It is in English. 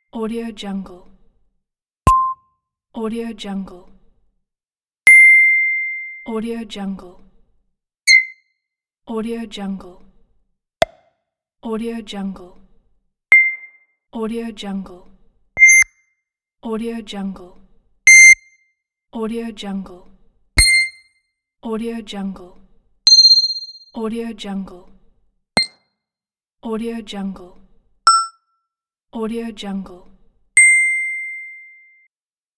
Audio Jungle. Audio Jungle. Audio Jungle. Audio Jungle. Audio Jungle. Audio Jungle. Audio Jungle. Audio Jungle. Audio Jungle. Audio Jungle. Audio Jungle. Audio Jungle.